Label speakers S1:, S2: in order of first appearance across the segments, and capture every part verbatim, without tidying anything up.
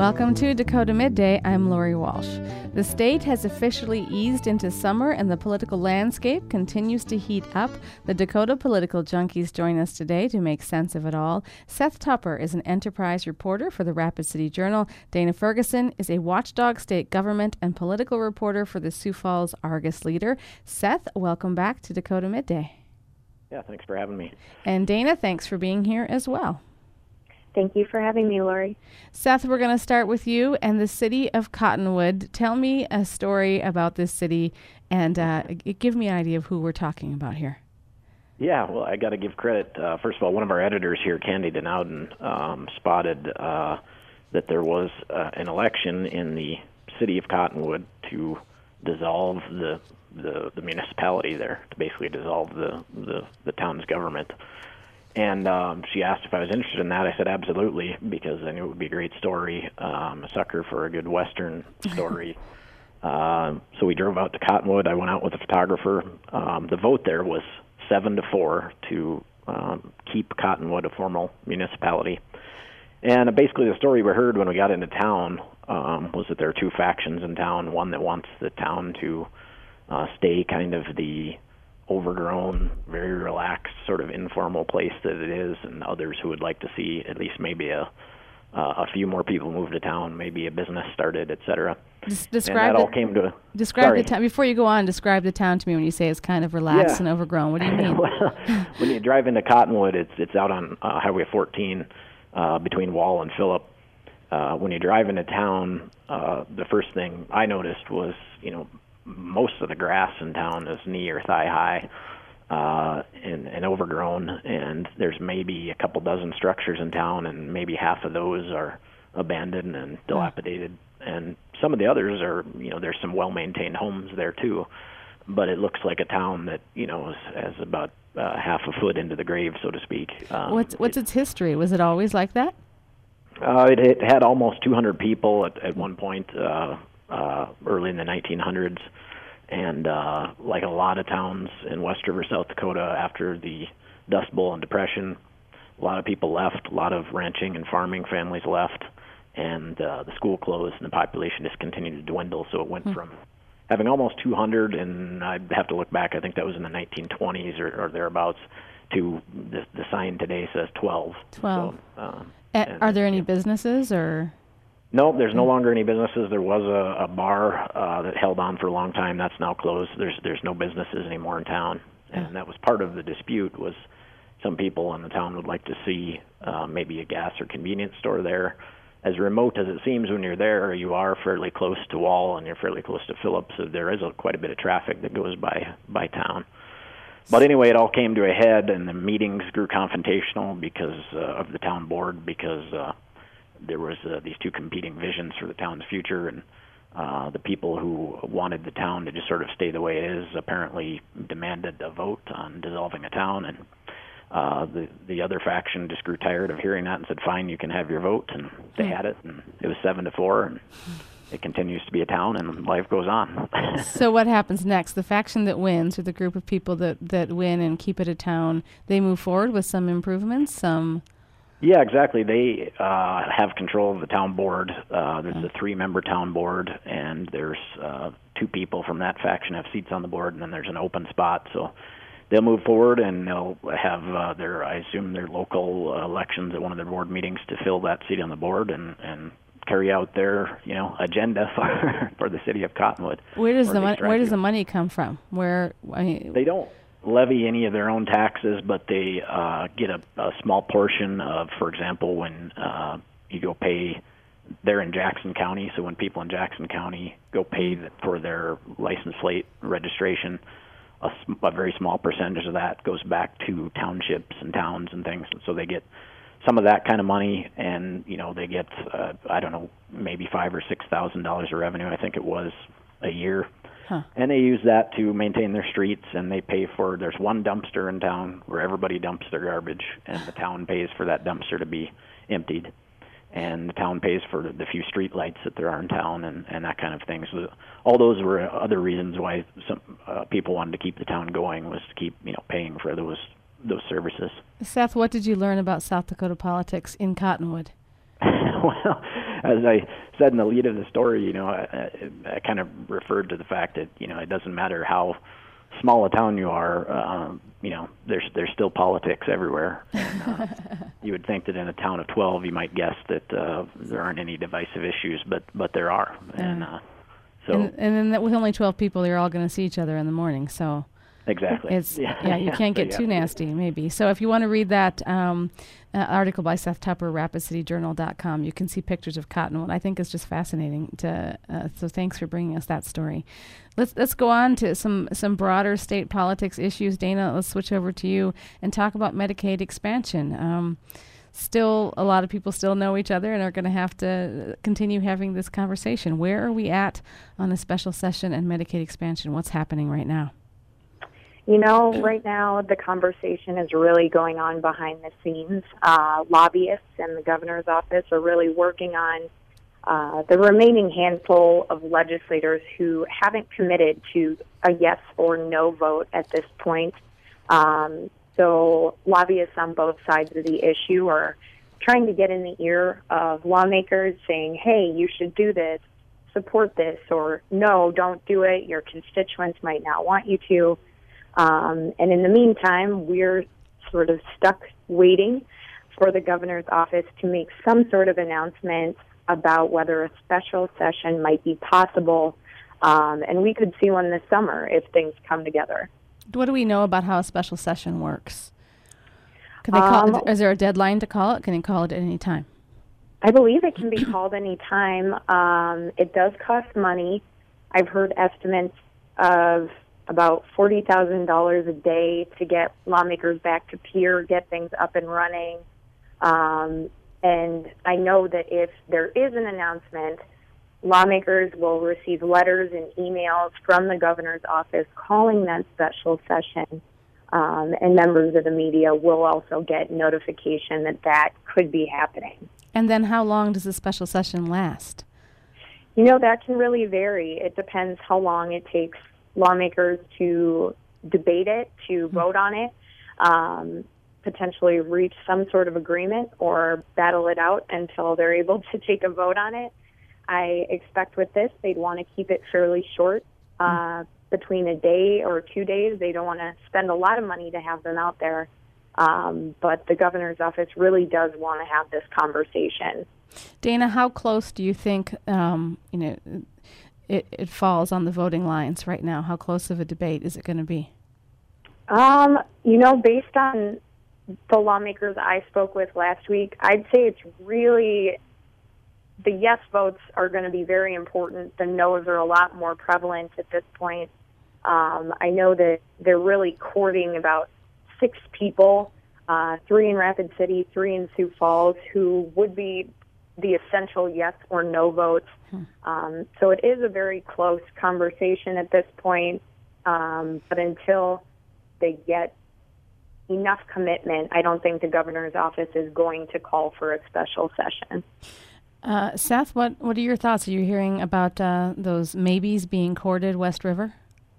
S1: Welcome to Dakota Midday. I'm Lori Walsh. The state has officially eased into summer and the political landscape continues to heat up. The Dakota Political Junkies join us today to make sense of it all. Seth Tupper is an enterprise reporter for the Rapid City Journal. Dana Ferguson is a watchdog state government and political reporter for the Sioux Falls Argus Leader. Seth, welcome back to Dakota Midday.
S2: Yeah, thanks for having me.
S1: And Dana, thanks for being here as well.
S3: Thank you for having me, Lori.
S1: Seth, we're going to start with you and the city of Cottonwood. Tell me a story about this city and uh, give me an idea of who we're talking about here.
S2: Yeah, well, I got to give credit. Uh, first of all, one of our editors here, Candy Denowden, um, spotted uh, that there was uh, an election in the city of Cottonwood to dissolve the the, the municipality there, to basically dissolve the, the, the town's government. And um, she asked if I was interested in that. I said absolutely, because I knew it would be a great story. Um, a sucker for a good Western story. uh, so we drove out to Cottonwood. I went out with a photographer. Um, the vote there was seven to four to um, keep Cottonwood a formal municipality. And uh, basically the story we heard when we got into town um, was that there are two factions in town. One that wants the town to uh, stay kind of the overgrown, very relaxed, sort of informal place that it is, and others who would like to see at least maybe a uh, a few more people move to town, maybe a business started, et cetera.
S1: Des- describe
S2: and that
S1: the,
S2: all came to
S1: describe
S2: sorry.
S1: the town before you go on. Describe the town to me when you say it's kind of relaxed
S2: Yeah.
S1: and overgrown. What do you mean?
S2: Well, when you drive into Cottonwood, it's it's out on uh, Highway fourteen uh, between Wall and Phillip. Uh, when you drive into town, uh, the first thing I noticed was, you know, most of the grass in town is knee or thigh high uh, and, and overgrown, and there's maybe a couple dozen structures in town, and maybe half of those are abandoned and dilapidated. And some of the others are, you know, there's some well-maintained homes there too, but it looks like a town that, you know, is, has about uh, half a foot into the grave, so to speak. Um,
S1: what's what's
S2: it,
S1: its history? Was it always like that?
S2: Uh, it, it had almost two hundred people at, at one point. Uh, Uh, early in the nineteen hundreds, and uh, like a lot of towns in West River, South Dakota, after the Dust Bowl and Depression, a lot of people left, a lot of ranching and farming families left, and uh, the school closed, and the population just continued to dwindle, so it went hmm. from having almost two hundred, and I'd have to look back, I think that was in the nineteen twenties or, or thereabouts, to the, the sign today says twelve.
S1: twelve.
S2: So, uh,
S1: and, are there any businesses or...
S2: No, there's no longer any businesses. There was a, a bar uh, that held on for a long time. That's now closed. There's there's no businesses anymore in town, and that was part of the dispute. Was some people in the town would like to see uh, maybe a gas or convenience store there. As remote as it seems when you're there, you are fairly close to Wall and you're fairly close to Phillip, so there is a, quite a bit of traffic that goes by by town. But anyway, it all came to a head, and the meetings grew confrontational because uh, of the town board, because uh, there was uh, these two competing visions for the town's future, and uh, the people who wanted the town to just sort of stay the way it is apparently demanded a vote on dissolving a town, and uh, the the other faction just grew tired of hearing that and said, fine, you can have your vote, and they had it, and it was seven to four, and it continues to be a town, and life goes on.
S1: So what happens next? The faction that wins, or the group of people that, that win and keep it a town, they move forward with some improvements, some...
S2: Yeah, exactly. They uh, have control of the town board. Uh, there's a three-member town board, and there's uh, two people from that faction have seats on the board, and then there's an open spot. So they'll move forward, and they'll have uh, their, I assume, their local uh, elections at one of their board meetings to fill that seat on the board and, and carry out their, you know, agenda for for the city of Cottonwood.
S1: Where does the money? Where does the money come from? Where I mean,
S2: they don't levy any of their own taxes, but they uh, get a, a small portion of, for example, when uh, you go pay, they're in Jackson County, so when people in Jackson County go pay for their license plate registration, a, a very small percentage of that goes back to townships and towns and things, and so they get some of that kind of money, and you know they get, uh, I don't know, maybe five or six thousand dollars of revenue, I think it was, a year.
S1: Huh.
S2: And they use that to maintain their streets, and they pay for, there's one dumpster in town where everybody dumps their garbage, and the town pays for that dumpster to be emptied. And the town pays for the few street lights that there are in town, and, and that kind of thing. So all those were other reasons why some uh, people wanted to keep the town going, was to keep, you know, paying for those those services.
S1: Seth, what did you learn about South Dakota politics in Cottonwood?
S2: Well, as I said in the lead of the story, you know, I, I kind of referred to the fact that, you know, it doesn't matter how small a town you are, um, you know, there's there's still politics everywhere. And, uh, you would think that in a town of twelve, you might guess that uh, there aren't any divisive issues, but but there are. And uh, so,
S1: and, and then that with only twelve people, they're all going to see each other in the morning. So
S2: exactly,
S1: it's
S2: yeah,
S1: yeah, you can't get
S2: so,
S1: too
S2: yeah.
S1: nasty, maybe. So if you want to read that um, uh, article by Seth Tupper, rapid city journal dot com, you can see pictures of Cottonwood. I think it's just fascinating. To uh, so thanks for bringing us that story. Let's let's go on to some some broader state politics issues. Dana, let's switch over to you and talk about Medicaid expansion. Um, still, a lot of people still know each other and are going to have to continue having this conversation. Where are we at on a special session and Medicaid expansion? What's happening right now?
S3: You know, right now the conversation is really going on behind the scenes. Uh, lobbyists and the governor's office are really working on uh, the remaining handful of legislators who haven't committed to a yes or no vote at this point. Um, so lobbyists on both sides of the issue are trying to get in the ear of lawmakers saying, hey, you should do this, support this, or no, don't do it. Your constituents might not want you to. Um, and in the meantime, we're sort of stuck waiting for the governor's office to make some sort of announcement about whether a special session might be possible. Um, and we could see one this summer if things come together.
S1: What do we know about how a special session works? Can they call, um, is there a deadline to call it? Can you call it at any time?
S3: I believe it can be called any time. Um, it does cost money. I've heard estimates of about forty thousand dollars a day to get lawmakers back to peer, get things up and running. Um, and I know that if there is an announcement, lawmakers will receive letters and emails from the governor's office calling that special session. Um, and members of the media will also get notification that that could be happening.
S1: And then how long does the special session last?
S3: You know, that can really vary. It depends how long it takes lawmakers to debate it, to vote on it, um, potentially reach some sort of agreement or battle it out until they're able to take a vote on it. I expect with this, they'd want to keep it fairly short, uh, mm. between a day or two days. They don't want to spend a lot of money to have them out there. Um, but the governor's office really does want to have this conversation.
S1: Dana, how close do you think, um, you know, It, it falls on the voting lines right now? How close of a debate is it going to be?
S3: Um, you know, based on the lawmakers I spoke with last week, I'd say it's really, the yes votes are going to be very important. The no's are a lot more prevalent at this point. Um, I know that they're really courting about six people, uh, three in Rapid City, three in Sioux Falls, who would be the essential yes or no votes. Hmm. Um, so it is a very close conversation at this point. Um, but until they get enough commitment, I don't think the governor's office is going to call for a special session.
S1: Uh, Seth, what, what are your thoughts? Are you hearing about uh, those maybes being courted West River?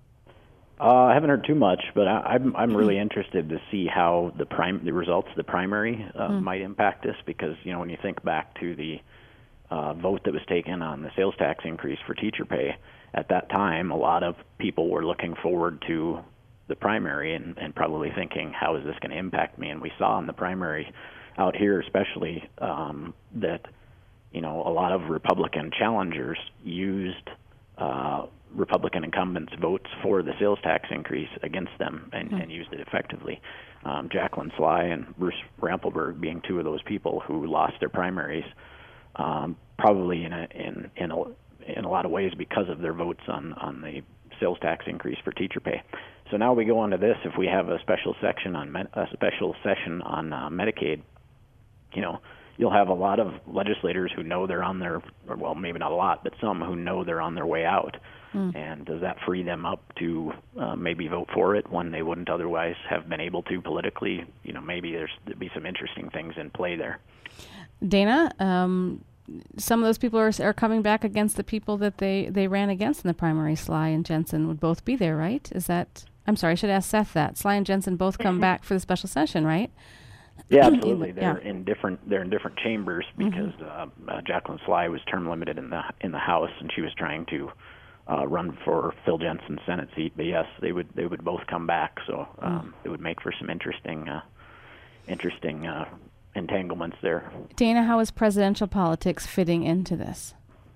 S2: Uh, I haven't heard too much, but I, I'm I'm really interested to see how the prim- the results of the primary uh, mm. might impact this, because you know when you think back to the uh, vote that was taken on the sales tax increase for teacher pay, at that time a lot of people were looking forward to the primary and, and probably thinking, how is this going to impact me? And we saw in the primary out here especially um, that you know a lot of Republican challengers used uh, Republican incumbents' votes for the sales tax increase against them and, mm. and used it effectively. Um, Jacqueline Sly and Bruce Rampelberg being two of those people who lost their primaries, um, probably in a, in in a, in a lot of ways because of their votes on, on the sales tax increase for teacher pay. So now we go on to this. If we have a special section on med- a special session on uh, Medicaid, you know, you'll have a lot of legislators who know they're on their, or well, maybe not a lot, but some who know they're on their way out. Mm. And does that free them up to uh, maybe vote for it when they wouldn't otherwise have been able to politically? You know, maybe there's there'd be some interesting things in play there.
S1: Dana, um, some of those people are are coming back against the people that they, they ran against in the primary. Sly and Jensen would both be there, right? Is that? I'm sorry, I should ask Seth that. Sly and Jensen both come back for the special session, right?
S2: Yeah, absolutely.
S1: in,
S2: they're
S1: yeah.
S2: in different. They're in different chambers because mm-hmm. uh, uh, Jacqueline Sly was term limited in the in the House, and she was trying to uh, run for Phil Jensen's Senate seat. But yes, they would they would both come back. So um, mm. it would make for some interesting uh, interesting uh, entanglements there.
S1: Dana, how is presidential politics fitting into this?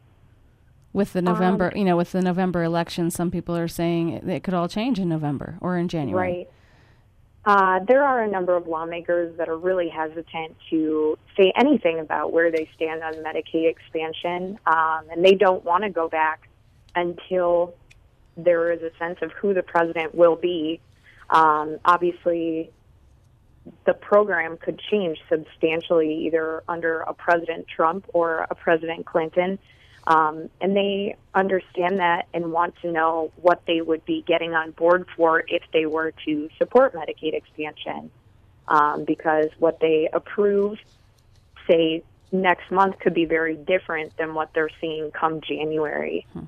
S1: With the November, um, you know, with the November election, some people are saying it, it could all change in November or in January.
S3: Right. Uh, there are a number of lawmakers that are really hesitant to say anything about where they stand on Medicaid expansion, um, and they don't want to go back until there is a sense of who the president will be. Um, obviously, the program could change substantially either under a President Trump or a President Clinton. Um, and they understand that and want to know what they would be getting on board for if they were to support Medicaid expansion. Um, because what they approve, say, next month could be very different than what they're seeing come January.
S1: Hmm.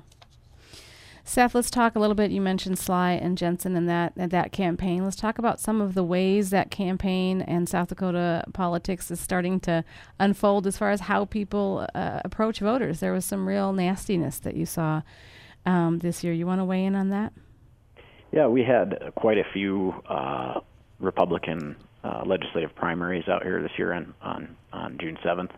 S1: Seth, let's talk a little bit. You mentioned Sly and Jensen and that and that campaign. Let's talk about some of the ways that campaign and South Dakota politics is starting to unfold as far as how people uh, approach voters. There was some real nastiness that you saw um, this year. You want to weigh in on that?
S2: Yeah, we had quite a few uh, Republican uh, legislative primaries out here this year on, on, on June seventh.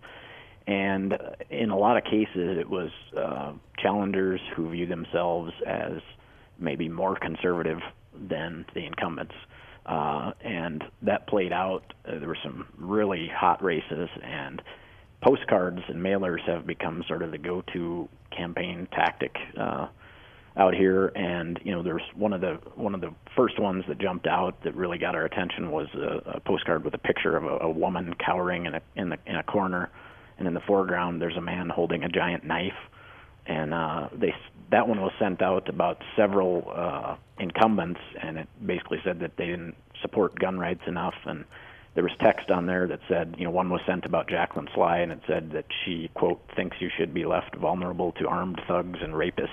S2: And in a lot of cases, it was uh, challengers who view themselves as maybe more conservative than the incumbents. Uh, and that played out. Uh, there were some really hot races, and postcards and mailers have become sort of the go-to campaign tactic uh, out here. And you know, there's one of the one of the first ones that jumped out that really got our attention was a, a postcard with a picture of a, a woman cowering in a in the in a corner. And in the foreground, there's a man holding a giant knife, and uh, they that one was sent out to about several uh, incumbents, and it basically said that they didn't support gun rights enough. And there was text on there that said, you know, one was sent about Jacqueline Sly, and it said that she, quote, thinks you should be left vulnerable to armed thugs and rapists.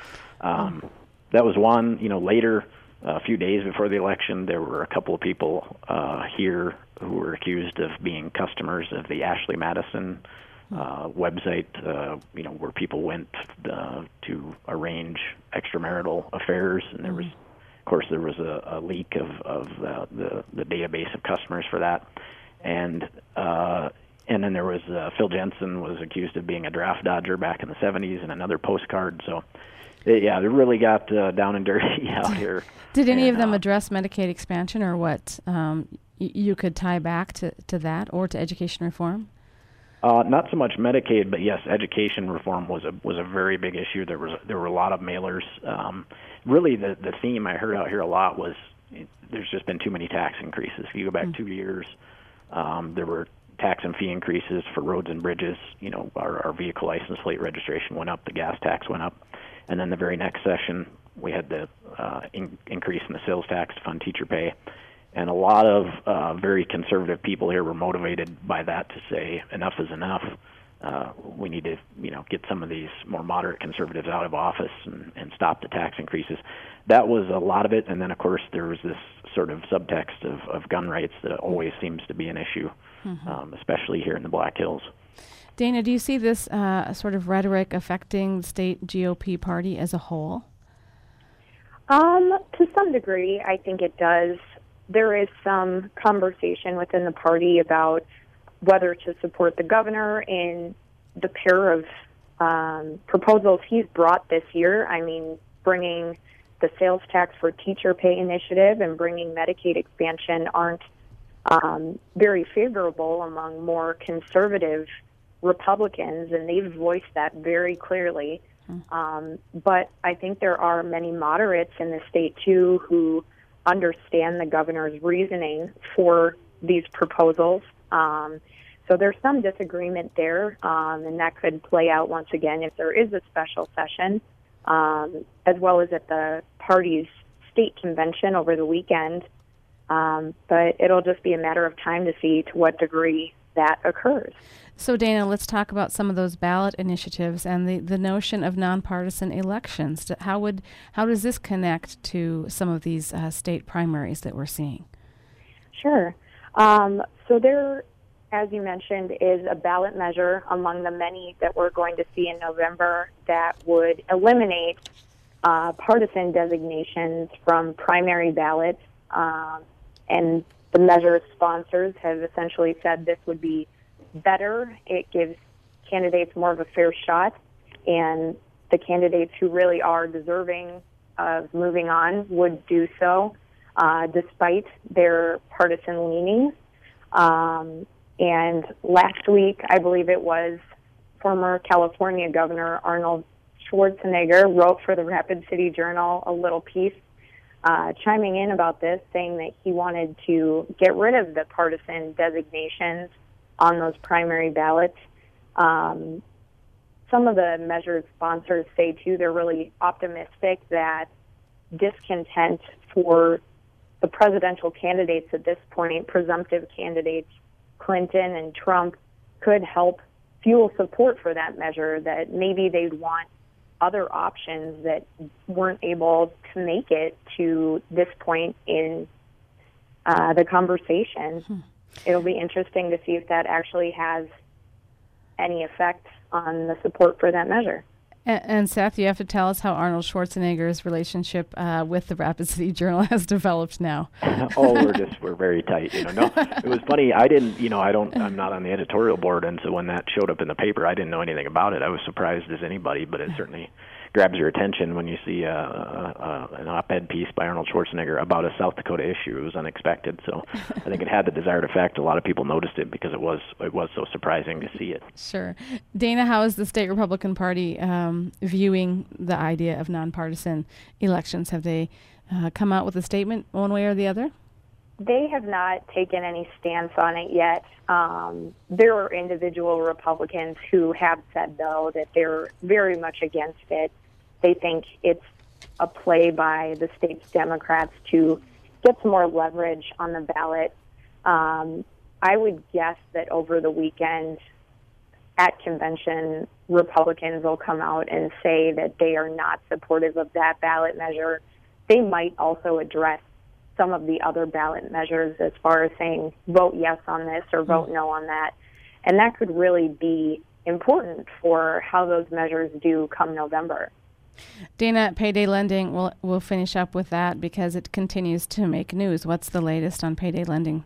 S2: Um, oh. That was one. You know, later, a few days before the election, there were a couple of people uh, here who were accused of being customers of the Ashley Madison uh, website, uh, you know, where people went uh, to arrange extramarital affairs. And there was, of course, there was a, a leak of, of the, the, the database of customers for that. And uh, and then there was uh, Phil Jensen was accused of being a draft dodger back in the seventies, and another postcard. So, they, yeah, they really got uh, down and dirty out here.
S1: Did any
S2: and,
S1: of them
S2: uh,
S1: address Medicaid expansion or what um, y- you could tie back to, to that or to education reform?
S2: Uh, not so much Medicaid, but yes, education reform was a was a very big issue. There was there were a lot of mailers. Um, really, the the theme I heard out here a lot was it, there's just been too many tax increases. If you go back mm. two years, um, there were tax and fee increases for roads and bridges. You know, our, our vehicle license plate registration went up, the gas tax went up, and then the very next session we had the uh, in, increase in the sales tax to fund teacher pay. And a lot of uh, very conservative people here were motivated by that to say enough is enough. Uh, we need to, you know, get some of these more moderate conservatives out of office and, and stop the tax increases. That was a lot of it. And then, of course, there was this sort of subtext of, of gun rights that always seems to be an issue, mm-hmm. um, especially here in the Black Hills.
S1: Dana, do you see this uh, sort of rhetoric affecting the state G O P party as a whole?
S3: Um, to some degree, I think it does. There is some conversation within the party about whether to support the governor in the pair of um, proposals he's brought this year. I mean, bringing the sales tax for teacher pay initiative and bringing Medicaid expansion aren't um, very favorable among more conservative Republicans, and they've voiced that very clearly. Um, but I think there are many moderates in the state, too, who understand the governor's reasoning for these proposals. Um, so there's some disagreement there, um, and that could play out once again if there is a special session, um, as well as at the party's state convention over the weekend. Um, but it'll just be a matter of time to see to what degree that occurs.
S1: So, Dana, let's talk about some of those ballot initiatives and the, the notion of nonpartisan elections. How would how does this connect to some of these uh, state primaries that we're seeing?
S3: Sure. Um, so there, as you mentioned, is a ballot measure among the many that we're going to see in November that would eliminate uh, partisan designations from primary ballots. Um, and the measure sponsors have essentially said this would be better. It gives candidates more of a fair shot, and the candidates who really are deserving of moving on would do so uh, despite their partisan leanings. Um, and last week, I believe it was, former California Governor Arnold Schwarzenegger wrote for the Rapid City Journal a little piece uh, chiming in about this, saying that he wanted to get rid of the partisan designations on those primary ballots. Um, some of the measures sponsors say, too, they're really optimistic that discontent for the presidential candidates at this point, presumptive candidates, Clinton and Trump, could help fuel support for that measure, that maybe they'd want other options that weren't able to make it to this point in uh, the conversation. Hmm. It'll be interesting to see if that actually has any effect on the support for that measure.
S1: And, and Seth, you have to tell us how Arnold Schwarzenegger's relationship uh, with the Rapid City Journal has developed now.
S2: oh, we're just we're very tight. You know, no, it was funny. I didn't, you know, I don't, I'm not on the editorial board, and so when that showed up in the paper, I didn't know anything about it. I was surprised as anybody, but it certainly grabs your attention when you see uh, uh, an op-ed piece by Arnold Schwarzenegger about a South Dakota issue. It was unexpected, so I think it had the desired effect. A lot of people noticed it because it was it was so surprising to see it.
S1: Sure. Dana, how is the state Republican Party um, viewing the idea of nonpartisan elections? Have they uh, come out with a statement one way or the other?
S3: They have not taken any stance on it yet. Um, there are individual Republicans who have said, though, that they're very much against it. They think it's a play by the state's Democrats to get some more leverage on the ballot. Um, I would guess that over the weekend at convention, Republicans will come out and say that they are not supportive of that ballot measure. They might also address some of the other ballot measures as far as saying vote yes on this or vote no on that. And that could really be important for how those measures do come November.
S1: Dana, payday lending, we'll, we'll finish up with that because it continues to make news. What's the latest on payday lending?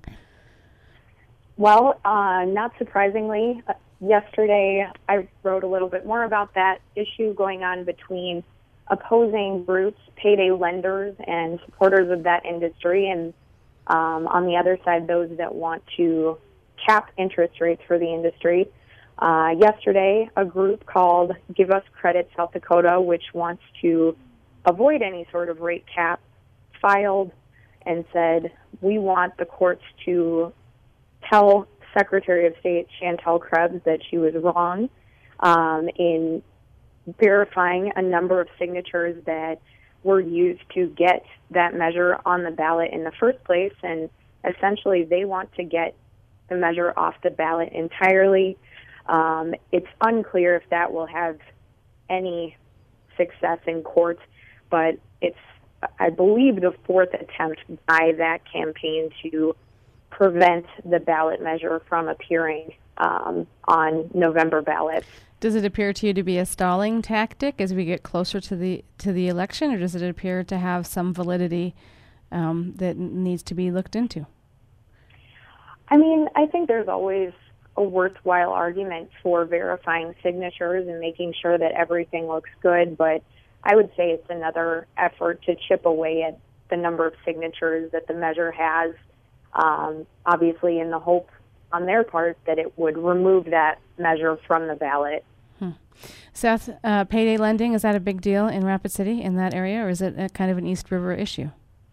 S3: Well, uh, not surprisingly, uh, yesterday I wrote a little bit more about that issue going on between opposing groups, payday lenders, and supporters of that industry, and um, on the other side, those that want to cap interest rates for the industry. Uh, yesterday, a group called Give Us Credit South Dakota, which wants to avoid any sort of rate cap, filed and said, we want the courts to tell Secretary of State Chantel Krebs that she was wrong um, in verifying a number of signatures that were used to get that measure on the ballot in the first place. And essentially, they want to get the measure off the ballot entirely. Um, it's unclear if that will have any success in court, but it's, I believe, the fourth attempt by that campaign to prevent the ballot measure from appearing um, on November ballots.
S1: Does it appear to you to be a stalling tactic as we get closer to the to the election, or does it appear to have some validity um, that needs to be looked into?
S3: I mean, I think there's always a worthwhile argument for verifying signatures and making sure that everything looks good, but I would say it's another effort to chip away at the number of signatures that the measure has, um, obviously in the hope on their part that it would remove that measure from the ballot.
S1: Hmm. Seth, uh, payday lending, is that a big deal in Rapid City, in that area, or is it a kind of an East River issue?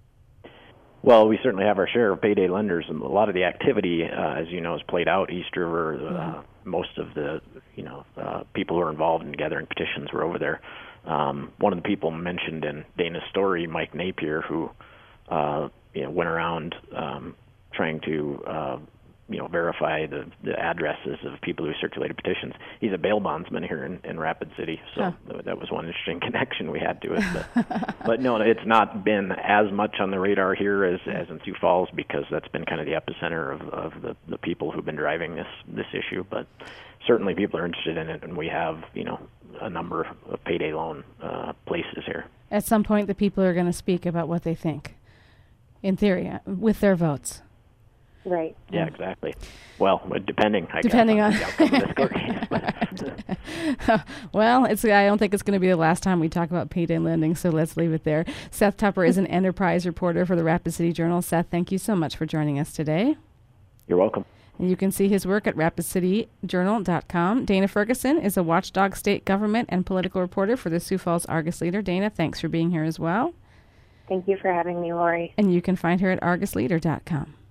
S2: Well, we certainly have our share of payday lenders. A lot of the activity, uh, as you know, is played out East River. Uh, mm-hmm. Most of the, you know, uh, people who are involved in gathering petitions were over there. Um, one of the people mentioned in Dana's story, Mike Napier, who uh, you know, went around um, trying to uh, you know, verify the, the addresses of people who circulated petitions. He's a bail bondsman here in, in Rapid City, so huh. th- that was one interesting connection we had to it. But, but no, it's not been as much on the radar here as, as in Sioux Falls, because that's been kind of the epicenter of, of the, the people who've been driving this this issue. But certainly people are interested in it, and we have, you know, a number of payday loan uh, places here.
S1: At some point, the people are going to speak about what they think, in theory, uh, with their votes.
S3: Right.
S2: Yeah, exactly. Well, depending, I
S1: depending
S2: guess, on,
S1: on
S2: the outcome of this court case.
S1: Well, it's. I don't think it's going to be the last time we talk about payday lending, so let's leave it there. Seth Tupper is an enterprise reporter for the Rapid City Journal. Seth, thank you so much for joining us today.
S2: You're welcome.
S1: And you can see his work at rapid city journal dot com. Dana Ferguson is a watchdog state government and political reporter for the Sioux Falls Argus Leader. Dana, thanks for being here as well.
S3: Thank you for having me, Lori.
S1: And you can find her at argus leader dot com.